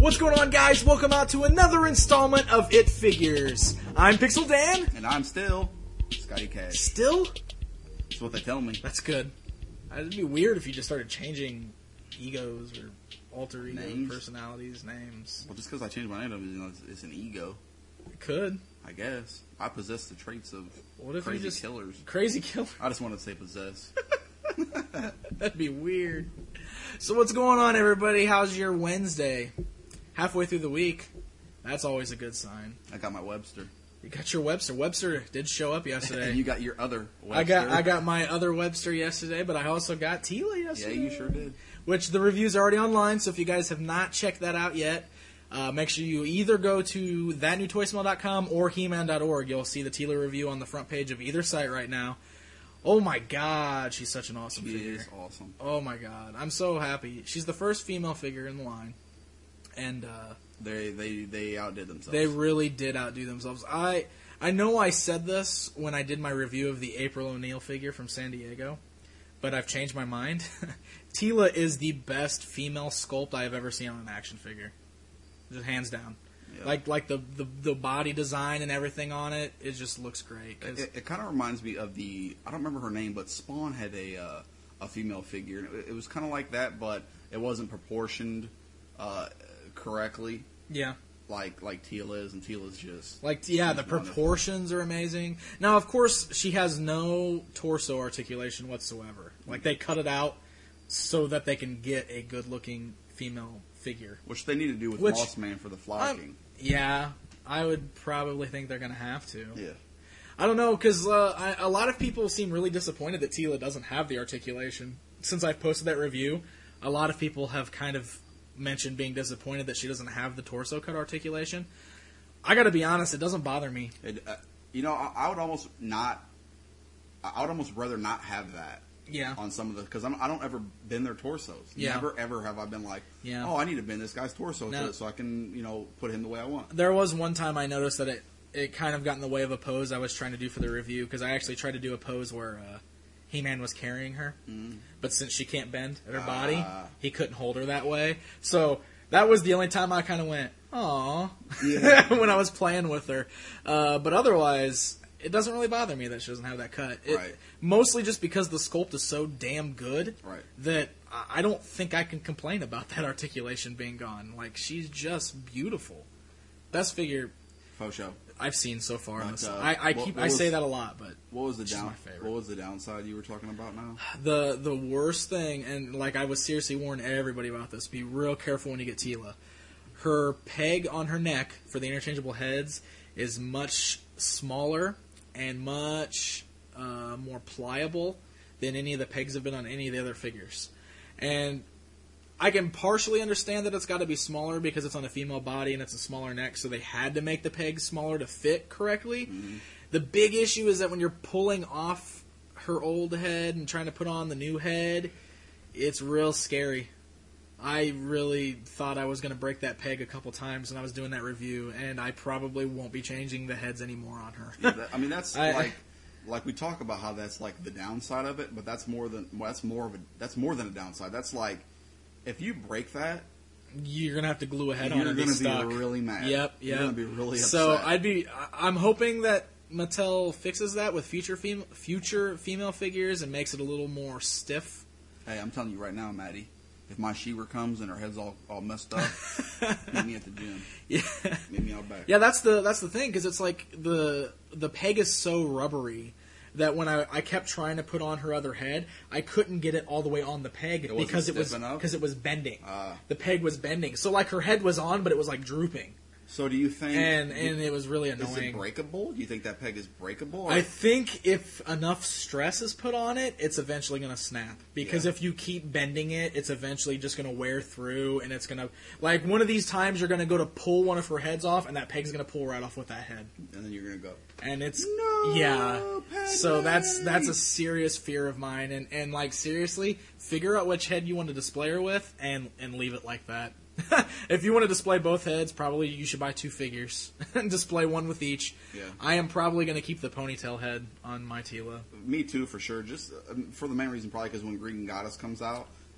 What's going on, guys? Welcome out to another installment of It Figures. I'm Pixel Dan. And I'm still Scotty Cash. Still? That's what they tell me. That's good. It'd be weird if you just started changing egos or alter ego personalities, names. Well, just because I changed my name, it's an ego. It could. I guess. I possess the traits of crazy killers. Crazy killer? I just wanted to say possess. That'd be weird. So what's going on, everybody? How's your Wednesday? Halfway through the week. That's always a good sign. I got my Webster. You got your Webster. Webster did show up yesterday. And you got your other Webster. I got my other Webster yesterday, but I also got Tila yesterday. Yeah, you sure did. Which the review's are already online, so if you guys have not checked that out yet, make sure you either go to thatnewtoysmell.com or He-Man.org. You'll see the Tila review on the front page of either site right now. Oh my god, she's such an awesome figure. She is awesome. Oh my god, I'm so happy. She's the first female figure in the line. And they outdid themselves. They really did outdo themselves. I know I said this when I did my review of the April O'Neil figure from San Diego, but I've changed my mind. Tila is the best female sculpt I have ever seen on an action figure. Just hands down. Yeah. Like the body design and everything on it, it just looks great. It kind of reminds me of I don't remember her name, but Spawn had a female figure. It was kind of like that, but it wasn't proportioned correctly. Yeah. Like Tila is, and Tila's just... the proportions are amazing. Now, of course, she has no torso articulation whatsoever. Like, they cut it out so that they can get a good-looking female figure. Which they need to do with Moss Man for the flocking. Yeah, I would probably think they're going to have to. Yeah. I don't know, because a lot of people seem really disappointed that Tila doesn't have the articulation. Since I've posted that review, a lot of people have kind of mentioned being disappointed that she doesn't have the torso cut articulation. I got to be honest, it doesn't bother me. I would almost not. I would almost rather not have that. Yeah. On some of the, because I don't ever bend their torsos. Yeah. Never ever have I been like, oh, I need to bend this guy's torso so I can put him the way I want. There was one time I noticed that it kind of got in the way of a pose I was trying to do for the review, because I actually tried to do a pose where He-Man was carrying her, but since she can't bend at her body, he couldn't hold her that way. So that was the only time I kind of went, "Aw," when I was playing with her. But otherwise, it doesn't really bother me that she doesn't have that cut. Right. Mostly just because the sculpt is so damn good that I don't think I can complain about that articulation being gone. Like, she's just beautiful. Best figure faux show I've seen so far. I say that a lot, but what was the my favorite. What was the downside you were talking about now? The worst thing, and like I was seriously warning everybody about this. Be real careful when you get Tila. Her peg on her neck for the interchangeable heads is much smaller and much more pliable than any of the pegs have been on any of the other figures. And I can partially understand that it's got to be smaller because it's on a female body and it's a smaller neck, so they had to make the pegs smaller to fit correctly. Mm-hmm. The big issue is that when you're pulling off her old head and trying to put on the new head, it's real scary. I really thought I was going to break that peg a couple times when I was doing that review, and I probably won't be changing the heads anymore on her. That's like we talk about how that's like the downside of it, but that's more than a downside. That's like, if you break that, you're gonna have to glue a head on it. You're gonna be really mad. Yep. You're gonna be really upset. So I'm hoping that Mattel fixes that with future female figures and makes it a little more stiff. Hey, I'm telling you right now, Maddie, if my She-Ra comes and her head's all messed up, meet me at the gym. Yeah. Meet me out back. Yeah, that's the thing, because it's like the peg is so rubbery that when I kept trying to put on her other head, I couldn't get it all the way on the peg because it was bending. The peg was bending. So like her head was on, but it was like drooping. So do you think... And it was really annoying. Is it breakable? Do you think that peg is breakable? I think if enough stress is put on it, it's eventually going to snap. Because if you keep bending it, it's eventually just going to wear through, and it's going to... Like, one of these times you're going to go to pull one of her heads off, and that peg's going to pull right off with that head. And then you're going to go... And it's... No, yeah. Peg So that's a serious fear of mine. And like, seriously, figure out which head you want to display her with, and leave it like that. If you want to display both heads, probably you should buy 2 figures and display one with each. Yeah. I am probably going to keep the ponytail head on my Tila. Me too, for sure. Just for the main reason, probably because when Greek Goddess comes out,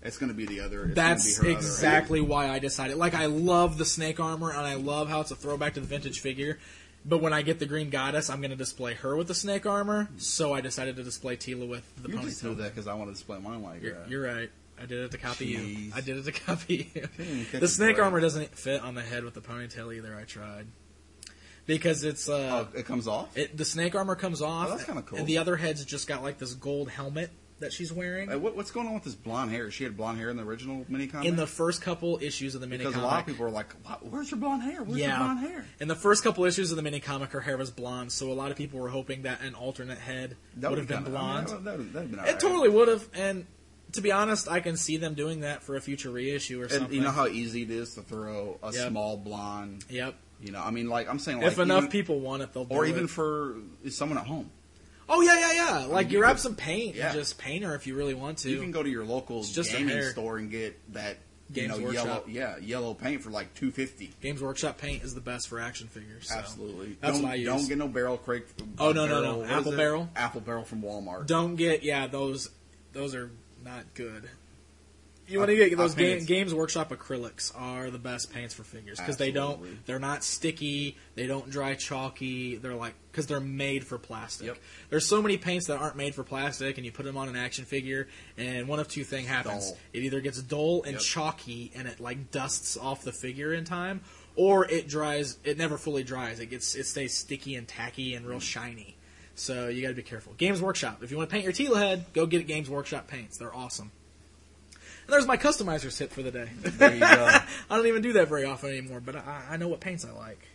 It's going to be the other. It's That's gonna be her exactly why I decided. Like, I love the snake armor, and I love how it's a throwback to the vintage figure. But when I get the Green Goddess, I'm going to display her with the snake armer. So I decided to display Teela with the You ponytail. just do that because I want to display mine like that. You're right. I did it to copy you. Jeez. I did it to copy you. Catch The a snake break. armor doesn't fit on the head with the ponytail either. I tried. Because it's... It comes off? the snake armor comes off. Oh, that's kinda cool. And the other head's just got like this gold helmet that she's wearing. What's going on with this blonde hair? She had blonde hair in the original mini comic? In the first couple issues of the mini because comic. a lot of people are like, where's your blonde hair? Where's your blonde hair? In the first couple issues of the mini comic, her hair was blonde, so a lot of people were hoping that an alternate head would have been blonde. That'd been all It right. totally would have, and to be honest, I can see them doing that for a future reissue or something. And you know how easy it is to throw a Yep. small blonde. Yep. You know, I mean, like I'm saying, like If enough even- people want it, they'll do or it. even for someone at home. Oh, yeah. Like, you you grab could- some paint yeah. and just paint her if you really want to. You can go to your local It's just a gaming hair. store and get that Games yellow, Workshop. yellow paint for like $2.50. Games Workshop paint is the best for action figures. So. Absolutely. That's don't, what I use. Don't get no barrel crate. Oh, no. what Apple is it? barrel? Apple barrel from Walmart. Don't get, those are not good. You want to get those Games Workshop acrylics are the best paints for figures because Absolutely. they're not sticky, they don't dry chalky. They're like because they're made for plastic. Yep. There's so many paints that aren't made for plastic, and you put them on an action figure, and one of two things happens: Dull. it either gets dull and Yep. chalky, and it like dusts off the figure in time, or it dries. It never fully dries. It stays sticky and tacky and real shiny. So you got to be careful. Games Workshop. If you want to paint your Teela head, go get Games Workshop paints. They're awesome. And there's my customizer tip for the day. There you go. I don't even do that very often anymore, but I know what paints I like.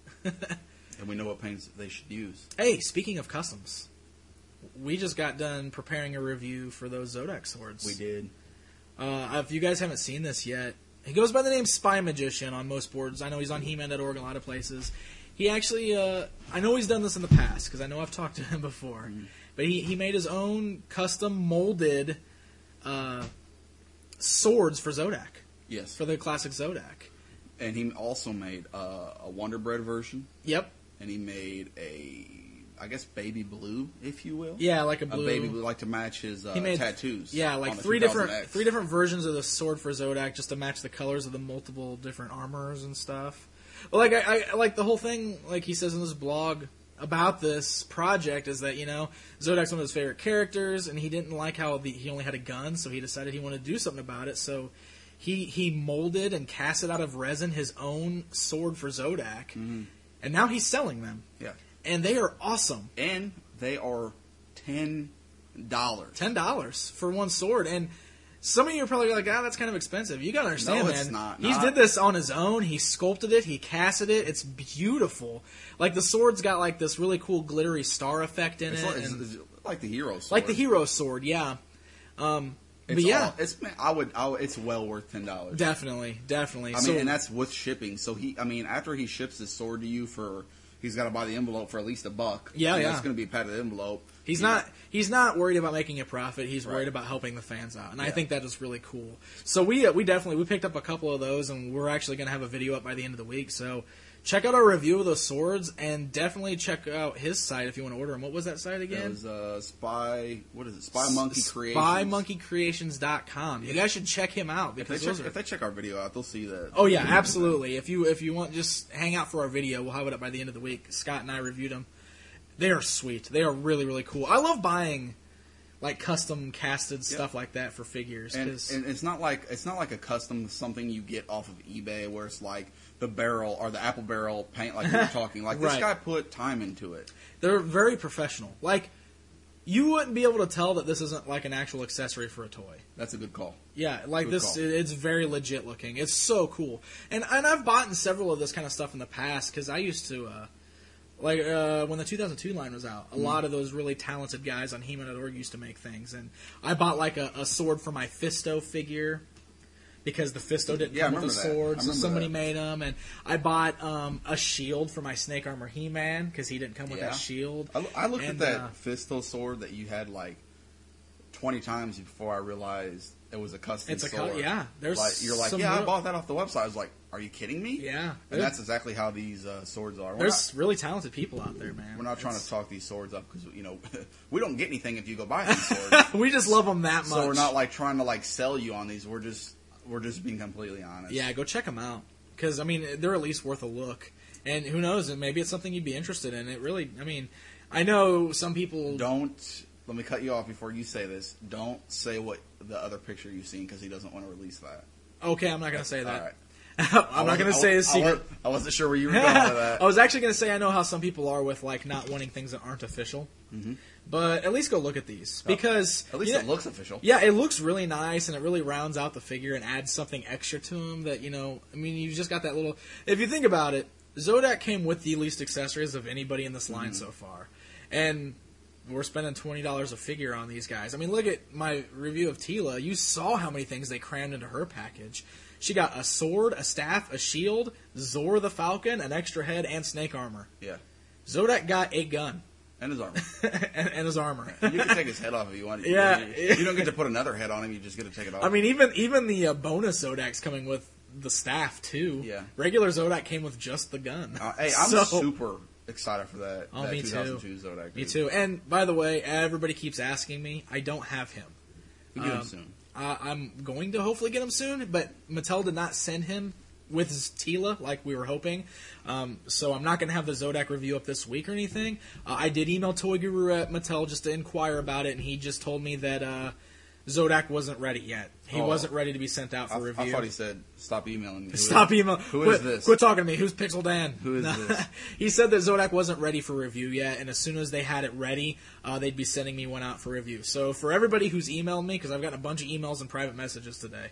And we know what paints they should use. Hey, speaking of customs, we just got done preparing a review for those Zodak swords. We did. If you guys haven't seen this yet, he goes by the name Spy Magician on most boards. I know he's on He-Man.org and a lot of places. He actually, I know he's done this in the past, because I know I've talked to him before. Mm-hmm. But he made his own custom molded swords for Zodak, Yes. for the classic Zodak. And he also made a Wonder Bread version. Yep. And he made I guess, baby blue, if you will. Yeah, like a blue. A baby blue, like to match his He made tattoos. Yeah, like on the three 2000X. different versions of the sword for Zodak, just to match the colors of the multiple different armors and stuff. Well, like I like the whole thing. Like he says in this blog about this project is that Zodak's one of his favorite characters, and he didn't like how he only had a gun, so he decided he wanted to do something about it. So he molded and casted out of resin his own sword for Zodak, and now he's selling them. Yeah. And they are awesome. And they are $10. $10 for one sword. And some of you are probably like, that's kind of expensive. You gotta understand, No, man. it's not. He did this on his own. He sculpted it. He casted it. It's beautiful. Like, the sword's got, like, this really cool glittery star effect in It's it. like, and it's like the hero sword. like the hero sword, yeah. But yeah. It's well worth $10. Definitely. I mean, and that's with shipping. So after he ships his sword to you he's got to buy the envelope for at least $1. Yeah, yeah. It's going to be a padded envelope. He's not worried about making a profit. He's worried about helping the fans out, and I think that is really cool. So we picked up a couple of those, and we're actually going to have a video up by the end of the week. So check out our review of those swords, and definitely check out his site if you want to order them. What was that site again? It was Spy Monkey Creations. SpyMonkeyCreations.com. You guys should check him out If because they check our video out, they'll see that. Oh yeah, absolutely. If you want, just hang out for our video. We'll have it up by the end of the week. Scott and I reviewed them. They are sweet. They are really, really cool. I love buying like custom casted stuff like that for figures. And it's not like a custom something you get off of eBay where it's like the barrel or the apple barrel paint like you were talking. Like this Right. guy put time into it. They're very professional. Like, you wouldn't be able to tell that this isn't like an actual accessory for a toy. That's a good call. Yeah, like Good this, call. it's very legit looking. It's so cool. And I've bought in several of this kind of stuff in the past because I used to, when the 2002 line was out, a lot of those really talented guys on He-Man.org used to make things. And I bought like a sword for my Fisto figure because the Fisto didn't come with a remember that. sword, I so remember somebody that. made them. And I bought a shield for my Snake Armor He-Man because he didn't come with that shield. I looked And, at that Fisto sword that you had like 20 times before I realized it was a custom It's a sword. yeah. There's You're like, some I real- bought that off the website. I was like, are you kidding me? Yeah. And that's exactly how these swords are. There's really talented people out there, man. We're not trying to talk these swords up because, we don't get anything if you go buy these swords. We just love them that much. So we're not like trying to like sell you on these. We're just being completely honest. Yeah, go check them out. Because, I mean, they're at least worth a look. And who knows, maybe it's something you'd be interested in. It really, I mean, I know some people... Let me cut you off before you say this. Don't say what the other picture you've seen because he doesn't want to release that. Okay, I'm not going to say that. All right. I'm not going to say his secret. I wasn't sure where you were going with that. I was actually going to say I know how some people are with like not wanting things that aren't official. Mm-hmm. But at least go look at these because at least it looks official. Yeah, it looks really nice and it really rounds out the figure and adds something extra to him that, I mean, you just got that little... If you think about it, Zodak came with the least accessories of anybody in this line so far. And we're spending $20 a figure on these guys. I mean, look at my review of Teela. You saw how many things they crammed into her package. She got a sword, a staff, a shield, Zor the Falcon, an extra head, and snake armor. Yeah. Zodak got a gun. And his armor. and his armor. You can take his head off if you want. Yeah. You don't get to put another head on him. You just get to take it off. I mean, even the bonus Zodak's coming with the staff, too. Yeah. Regular Zodak came with just the gun. Hey, I'm super excited for that. Oh, that me 2002 too. Zodak. Me too. And, by the way, everybody keeps asking me. I don't have him. We'll get him soon. I'm going to hopefully get him soon, but Mattel did not send him with his Teela like we were hoping. So I'm not going to have the Zodak review up this week or anything. I did email Toy Guru at Mattel just to inquire about it, and he just told me that Zodak wasn't ready yet. He wasn't ready to be sent out for review. I thought he said, stop emailing me. Stop emailing. Who is this? Quit talking to me. Who's Pixel Dan? Who is this? He said that Zodak wasn't ready for review yet, and as soon as they had it ready, they'd be sending me one out for review. So for everybody who's emailed me, because I've gotten a bunch of emails and private messages today,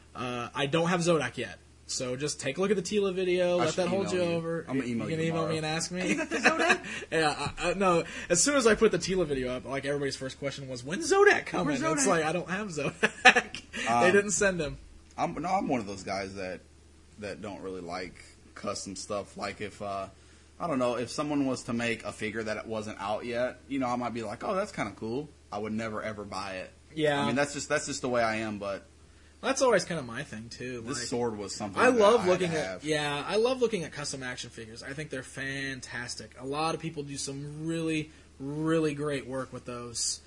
I don't have Zodak yet. So just take a look at the Teela video. Let that hold you over. I'm gonna email you. You can email me and ask me. You got the Zodak? Yeah, no. As soon as I put the Teela video up, like everybody's first question was, "When's Zodak coming?" Where's Zodak? It's like I don't have Zodak. They didn't send him. I'm one of those guys that don't really like custom stuff. Like if I don't know, if someone was to make a figure that wasn't out yet, I might be like, oh, that's kind of cool. I would never ever buy it. Yeah. I mean, that's just the way I am. But that's always kind of my thing too. This sword was something I love looking at. Yeah, I love looking at custom action figures. I think they're fantastic. A lot of people do some really, really great work with those.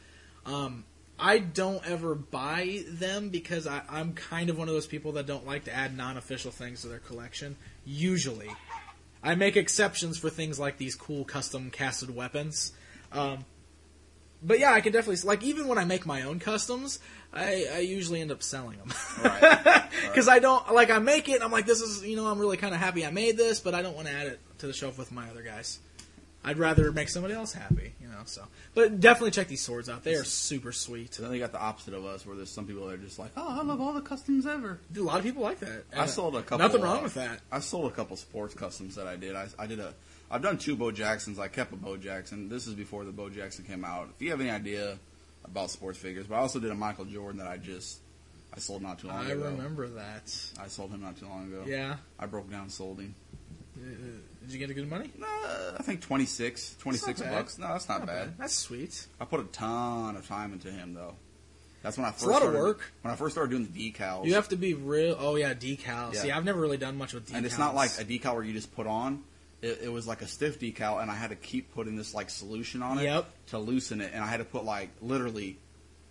I don't ever buy them because I'm kind of one of those people that don't like to add non-official things to their collection. Usually. I make exceptions for things like these cool custom casted weapons. But yeah, I can definitely... Like, even when I make my own customs, I usually end up selling them. Right. Because I don't... Like, I make it, and I'm like, this is... I'm really kind of happy I made this, but I don't want to add it to the shelf with my other guys. I'd rather make somebody else happy, so. But definitely check these swords out. They are super sweet. So then they got the opposite of us, where there's some people that are just like, oh, I love all the customs ever. A lot of people like that. I sold a couple. Nothing wrong with that. I sold a couple sports customs that I did. I've done 2 Bo Jacksons. I kept a Bo Jackson. This is before the Bo Jackson came out. If you have any idea about sports figures, but I also did a Michael Jordan that I sold not too long ago. I remember that. I sold him not too long ago. Yeah. I broke down and sold him. Did you get a good money? I think 26 bucks. No, that's not bad. That's sweet. I put a ton of time into him, though. That's when I first a lot started, of work. When I first started doing the decals. You have to be real. Oh, yeah, decals. Yeah. See, I've never really done much with decals. And it's not like a decal where you just put on. It was like a stiff decal, and I had to keep putting this like solution on it to loosen it. And I had to put literally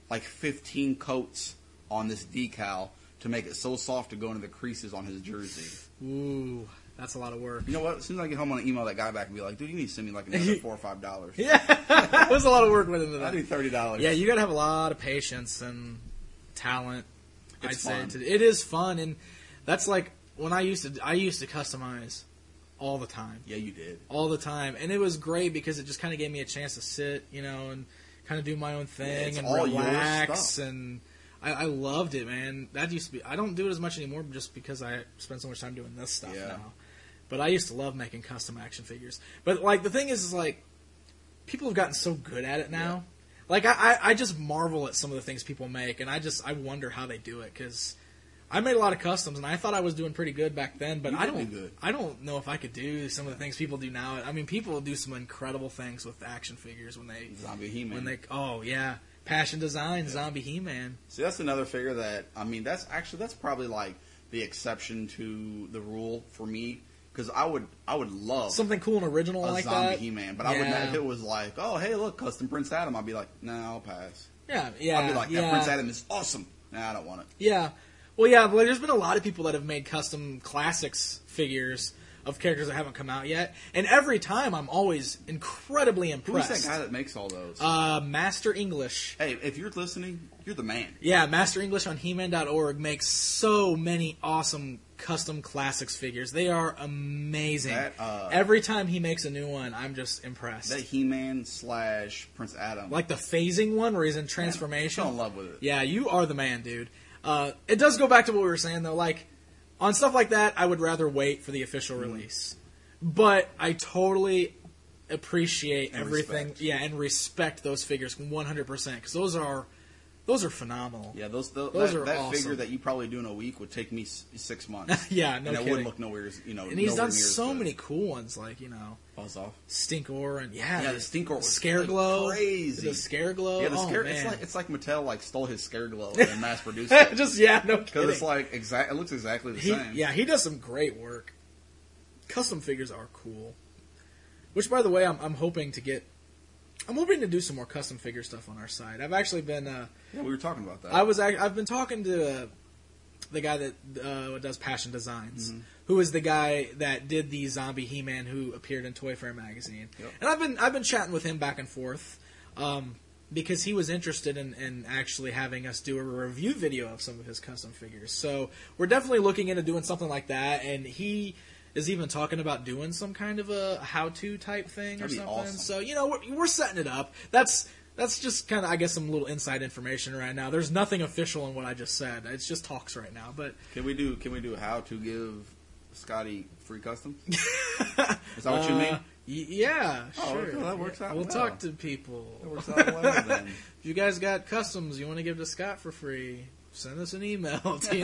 15 coats on this decal to make it so soft to go into the creases on his jersey. Ooh. That's a lot of work. You know what? As soon as I get home, I'm going to email that guy back and be like, dude, you need to send me like another $4 or $5. Yeah. There's a lot of work went into that. I need $30. Yeah, you got to have a lot of patience and talent. It's fun. It is fun. And that's like when I used to customize all the time. Yeah, you did. All the time. And it was great because it just kind of gave me a chance to sit, and kind of do my own thing and relax. And I loved it, man. That used to be... I don't do it as much anymore just because I spend so much time doing this stuff now. But I used to love making custom action figures. But, the thing is people have gotten so good at it now. Yeah. I just marvel at some of the things people make, and I wonder how they do it, because I made a lot of customs, and I thought I was doing pretty good back then, but I don't know if I could do some of the things people do now. I mean, people do some incredible things with action figures when they... Zombie He-Man. Oh, yeah. Passion Design, Zombie He-Man. See, that's another figure that, I mean, that's probably the exception to the rule for me. Because I would love something cool and original a like zombie that. He-Man, but I would not, if it was like, oh hey look, custom Prince Adam, I'd be like, nah, I'll pass. Yeah. I'd be like, that Prince Adam is awesome. Nah, I don't want it. Yeah. Well, yeah, but there's been a lot of people that have made custom classics figures of characters that haven't come out yet, and every time I'm always incredibly impressed. Who's that guy that makes all those? Master English. Hey, if you're listening, you're the man. Yeah, Master English on He-Man.org makes so many awesome custom classics figures. They are amazing. Every time he makes a new one, I'm just impressed. That He-Man / Prince Adam. Like the phasing one where he's in transformation. I'm in love with it. Yeah, you are the man, dude. It does go back to what we were saying, though. Like, on stuff like that, I would rather wait for the official release. But I totally appreciate everything. Respect. Yeah, and respect those figures 100%. Because those are phenomenal. Yeah, those are that awesome. figure that you probably do in a week would take me 6 months. Yeah, no and kidding. it would look nowhere, And he's done so many cool ones, like, Buzz Off. Stinkor, and the Stinkor was Scareglow. crazy. The Scareglow. Yeah, man. It's like Mattel like stole his Scareglow and mass produced it. Just no kidding. Because it's like it looks exactly the same. Yeah, he does some great work. Custom figures are cool. Which, by the way, I'm hoping to get. I'm hoping to do some more custom figure stuff on our side. I've actually been. Yeah, we were talking about that. I've been talking to the guy that does Passion Designs, who is the guy that did the zombie He-Man who appeared in Toy Fair magazine. Yep. And I've been chatting with him back and forth because he was interested in actually having us do a review video of some of his custom figures. So we're definitely looking into doing something like that, and he is even talking about doing some kind of a how-to type thing or something. Awesome. So, we're setting it up. That's just kind of, I guess, some little inside information right now. There's nothing official in what I just said. It's just talks right now. But can we do how to give Scotty free custom? Is that what you mean? Yeah, sure. Okay, that works out. We'll talk to people. That works out well then. If you guys got customs you want to give to Scott for free, send us an email,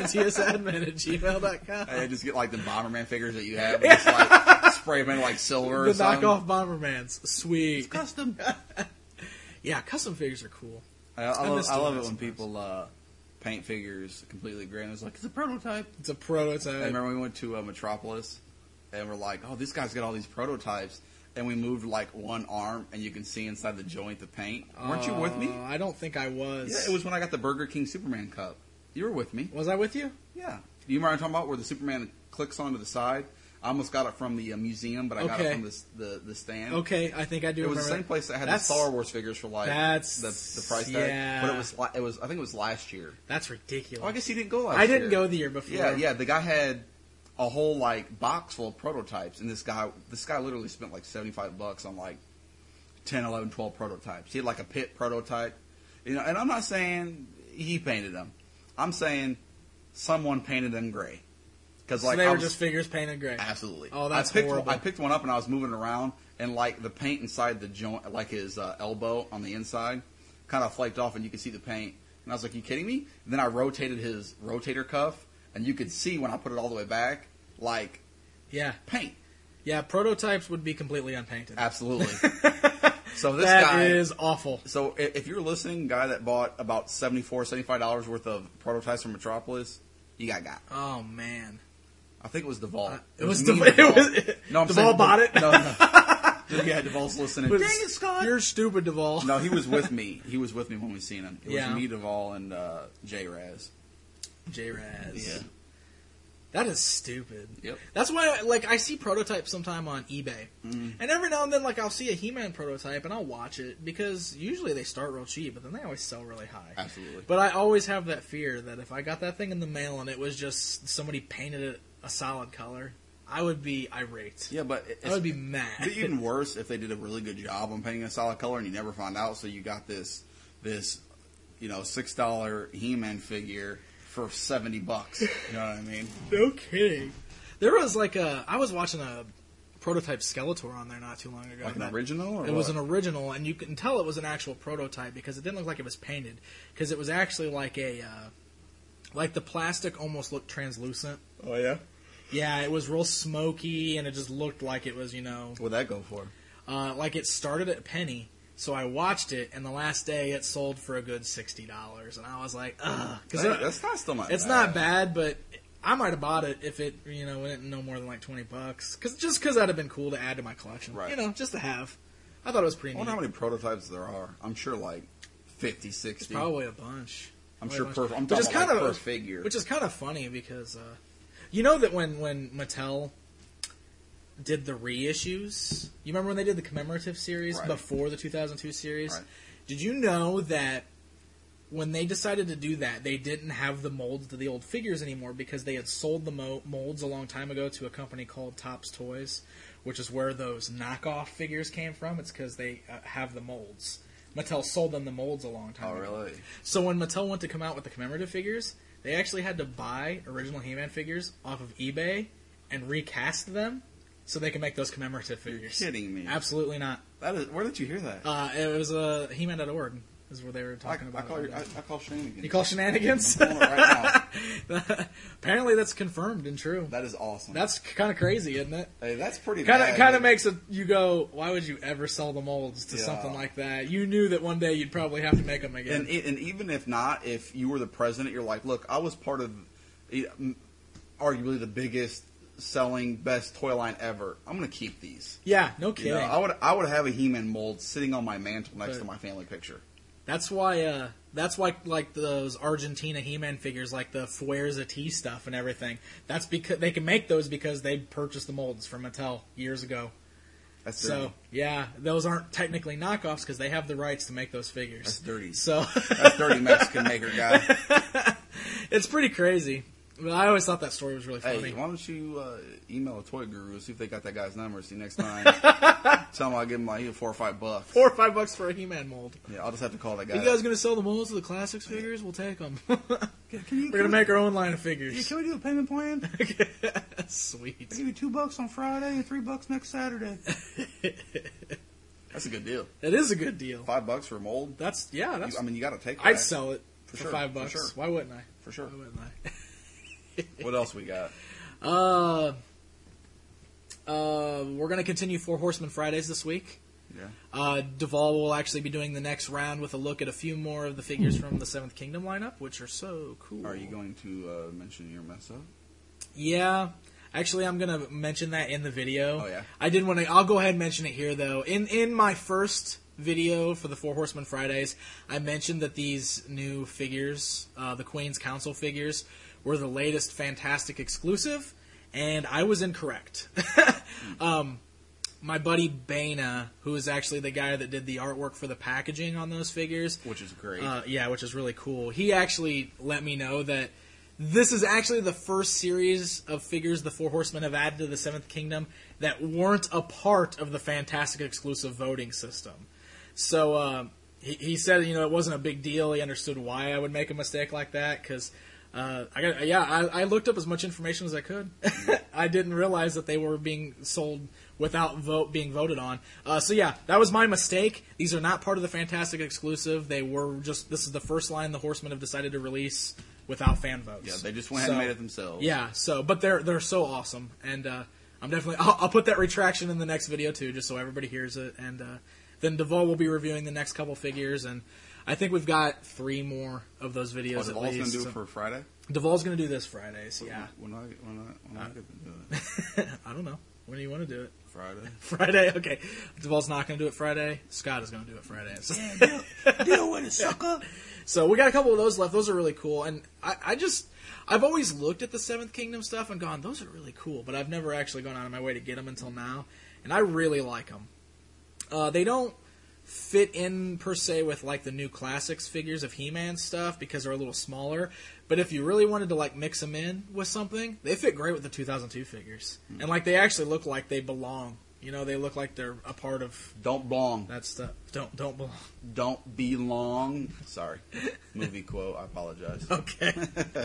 tntsadmin@gmail.com. Hey, just get like the Bomberman figures that you have, and just like spray them in like silver. The knockoff Bombermans, sweet. It's custom. Yeah, custom figures are cool. I love it when people paint figures completely gray. And it's like, it's a prototype. It's a prototype. I remember we went to Metropolis, and we're like, oh, this guy's got all these prototypes. And we moved like one arm, and you can see inside the joint the paint. Weren't you with me? I don't think I was. Yeah, it was when I got the Burger King Superman cup. You were with me. Was I with you? Yeah. You remember what I'm talking about, where the Superman clicks onto the side? I almost got it from the museum, but I got it from the stand. Okay, I think I do. It was the same place that had the Star Wars figures for like the price tag. Yeah. But it was I think it was last year. That's ridiculous. Oh, I guess you didn't go last year. I didn't go the year before. Yeah. The guy had a whole like box full of prototypes, and this guy literally spent like $75 on like 10, 11, 12 prototypes. He had like a pit prototype, and I'm not saying he painted them. I'm saying someone painted them gray. So they were just figures painted gray. Absolutely. Oh, that's horrible. I picked one up and I was moving it around, and like the paint inside the joint, like his elbow on the inside, kind of flaked off, and you could see the paint. And I was like, "You kidding me?" And then I rotated his rotator cuff, and you could see when I put it all the way back, like paint. Yeah, prototypes would be completely unpainted. Absolutely. So this that guy is awful. So if you're listening, guy that bought about $75 worth of prototypes from Metropolis, you got. Oh man. I think it was Duvall. It was Duvall. No, I'm Duvall bought it? No. Yeah, Duvall's listening. Dang it, Scott! You're stupid, Duvall. No, he was with me. He was with me when we seen him. It was me, Duvall, and J-Raz. J-Raz. Yeah. That is stupid. Yep. That's why, I see prototypes sometime on eBay. Mm-hmm. And every now and then, I'll see a He-Man prototype, and I'll watch it, because usually they start real cheap, but then they always sell really high. Absolutely. But I always have that fear that if I got that thing in the mail and it was just somebody painted it a solid color, I would be irate. Yeah, but I would be mad. It'd be even worse if they did a really good job on painting a solid color and you never find out, so you got this $6 He-Man figure for $70. You know what I mean? No kidding. There was I was watching a prototype Skeletor on there not too long ago. Like an original? Or it was an original, and you can tell it was an actual prototype because it didn't look like it was painted. Because it was actually like the plastic almost looked translucent. Oh, yeah? Yeah, it was real smoky, and it just looked like it was, What'd that go for? It started at a penny. So I watched it, and the last day it sold for a good $60, and I was like, ugh. That's not still not It's bad. not bad, but I might have bought it if it, went no more than like $20. Because that'd have been cool to add to my collection. Right. Just to have. I thought it was pretty neat. I wonder how many prototypes there are. I'm sure like 50, 60. It's probably a bunch. I'm sure I'm talking about per figure. Which is kind of funny because, you know that when Mattel did the reissues, you remember when they did the commemorative series before the 2002 series? Right. Did you know that when they decided to do that, they didn't have the molds to the old figures anymore because they had sold the molds a long time ago to a company called Topps Toys, which is where those knockoff figures came from. It's because they have the molds. Mattel sold them the molds a long time ago. Oh, really? So when Mattel went to come out with the commemorative figures, they actually had to buy original He-Man figures off of eBay and recast them so they could make those commemorative figures. You're kidding me. Absolutely not. Where did you hear that? It was He-Man.org is where they were talking about it. I call shenanigans. You call shenanigans? I'm calling it right now. Apparently that's confirmed and true. That is awesome. That's kind of crazy, isn't it? Hey, that's pretty Kind of makes you go, why would you ever sell the molds to something like that? You knew that one day you'd probably have to make them again. And even if not, if you were the president, you're like, look, I was part of arguably the biggest selling best toy line ever. I'm going to keep these. Yeah, no kidding. I would have a He-Man mold sitting on my mantle next to my family picture. That's why like those Argentina He-Man figures, like the Fuerza T stuff and everything. That's because they can make those because they purchased the molds from Mattel years ago. That's dirty. So yeah, those aren't technically knockoffs because they have the rights to make those figures. That's dirty. So that's dirty Mexican maker guy. It's pretty crazy. Well, I always thought that story was really funny. Hey, why don't you email a toy guru, see if they got that guy's number, see next time. Tell him I'll give him like $4 or $5. $4 or $5 for a He-Man mold. Yeah, I'll just have to call that guy. You guys going to sell the molds of the classics figures? We'll take them. We're going to make our own line of figures. Yeah, can we do a payment plan? Sweet. I'll give you $2 on Friday and $3 next Saturday. That's a good deal. It is a good deal. $5 for a mold? That's you got to take that. I'd sell it for sure, $5. For sure. Why wouldn't I? For sure. Why wouldn't I? What else we got? We're going to continue Four Horsemen Fridays this week. Yeah. Duvall will actually be doing the next round with a look at a few more of the figures from the Seventh Kingdom lineup, which are so cool. Are you going to mention your mess up? Yeah. Actually, I'm going to mention that in the video. Oh, yeah? I'll go ahead and mention it here, though. In my first video for the Four Horsemen Fridays, I mentioned that these new figures, the Queen's Council figures, were the latest Fantastic exclusive, and I was incorrect. My buddy Bana, who is actually the guy that did the artwork for the packaging on those figures, which is great. Which is really cool. He actually let me know that this is actually the first series of figures the Four Horsemen have added to the Seventh Kingdom that weren't a part of the Fantastic exclusive voting system. So he said, it wasn't a big deal. He understood why I would make a mistake like that because. I looked up as much information as I could. I didn't realize that they were being sold without being voted on. That was my mistake. These are not part of the Fantastic exclusive. They were this is the first line the Horsemen have decided to release without fan votes. Yeah, they just went ahead and made it themselves. Yeah, but they're so awesome, and I'm definitely I'll put that retraction in the next video too, just so everybody hears it. And then Duvall will be reviewing the next couple figures, and I think we've got 3 more of those videos at least. Duvall's going to do it for Friday? Duvall's going to do this Friday, so yeah. When I get to do it? I don't know. When do you want to do it? Friday. Friday? Okay. Duvall's not going to do it Friday. Scott is going to do it Friday. So. Yeah, deal with it, sucker. So we got a couple of those left. Those are really cool. And I've always looked at the Seventh Kingdom stuff and gone, those are really cool. But I've never actually gone out of my way to get them until now. And I really like them. They don't fit in per se with like the new classics figures of He-Man stuff because they're a little smaller, but if you really wanted to like mix them in with something, they fit great with the 2002 figures. And like they actually look like they belong. They look like they're a part of don't belong. That stuff. Don't belong. Don't belong. Sorry. Movie quote. I apologize. Okay.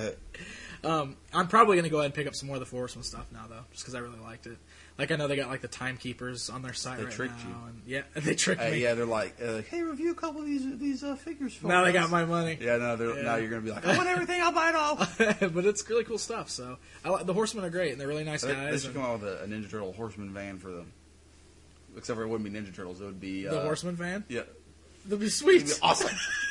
I'm probably going to go ahead and pick up some more of the Four Horsemen stuff now though, just because I really liked it. Like, I know they got, like, the timekeepers on their site right now. They tricked you. And, yeah, they tricked me. Yeah, they're like, hey, review a couple of these figures for us. Now they got my money. Yeah, now you're going to be like, I want everything, I'll buy it all. But it's really cool stuff, so. The Horsemen are great, and they're really nice guys. They should come out with a Ninja Turtle Horseman van for them. Except for it wouldn't be Ninja Turtles, it would be... the Horseman van? Yeah. That'd be sweet. It'd be awesome.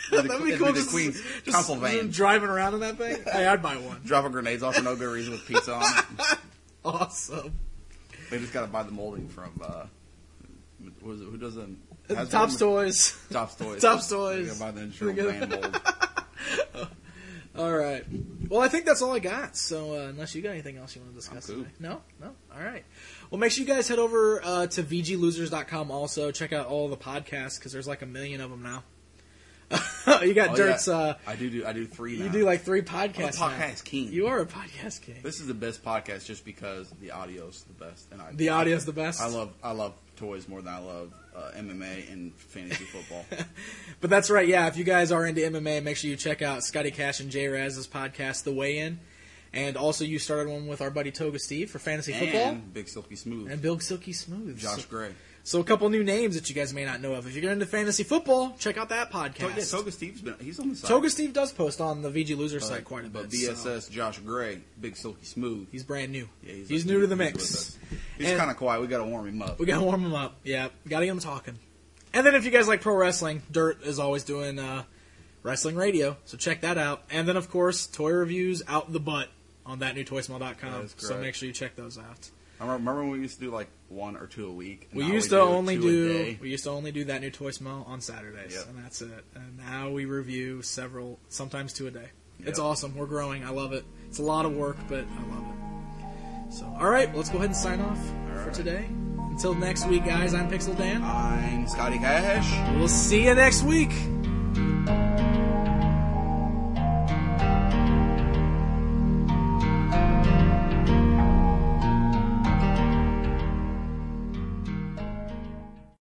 That'd be cool. The Queen's council van. Driving around in that thing? Hey, I'd buy one. Dropping grenades off for no good reason with pizza on it. Awesome. They just got to buy the molding from, who does them? Topps Toys. Topps Toys. Topps Toys. They got to buy the insurance van mold. All right. Well, I think that's all I got. So, unless you got anything else you want to discuss today. No? All right. Well, make sure you guys head over to VGLosers.com also. Check out all the podcasts, because there's like 1 million of them now. You got Dirt's... Yeah. I do 3 now. You do like 3 podcasts I'm a podcast king. You are a podcast king. This is the best podcast just because the audio's the best. And the audio's the best? I love toys more than I love MMA and fantasy football. But that's right, yeah. If you guys are into MMA, make sure you check out Scotty Cash and Jay Raz's podcast, The Weigh In. And also you started one with our buddy Toga Steve for fantasy football. And Big Silky Smooth. And Big Silky Smooth. Josh Gray. So a couple new names that you guys may not know of. If you're into fantasy football, check out that podcast. Toga Steve's he's on the site. Toga Steve does post on the VG Loser site quite a bit. But BSS Josh Gray, Big Silky Smooth. He's brand new. Yeah, he's new to the mix. He's kind of quiet. We got to warm him up. Yeah, got to get him talking. And then if you guys like pro wrestling, Dirt is always doing wrestling radio, so check that out. And then of course, toy reviews out the butt on thatnewtoysmell.com. So make sure you check those out. I remember when we used to do like 1 or 2 a week. We used to only do That New Toy Smell on Saturdays, and that's it. And now we review sometimes 2 a day. Yep. It's awesome. We're growing. I love it. It's a lot of work, but I love it. So, all right, let's go ahead and sign off for today. Until next week, guys. I'm Pixel Dan. I'm Scotty Cash. We'll see you next week.